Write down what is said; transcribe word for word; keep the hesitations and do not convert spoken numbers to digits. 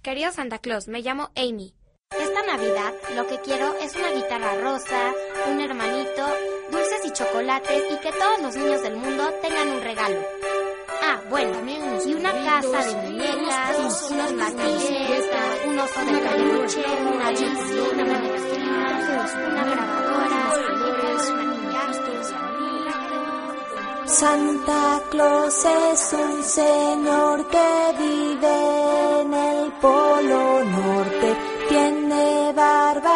Querido Santa Claus, me llamo Amy. Esta Navidad lo que quiero es una guitarra rosa, un hermanito, dulces y chocolates y que todos los niños del mundo tengan un regalo. Ah, bueno, y una casa de muñecas, unos martillos, un oso de peluche, una bici, una manecilla, una grabadora, maquillajes. Santa Claus es un señor que vive en el Polo Norte, tiene barba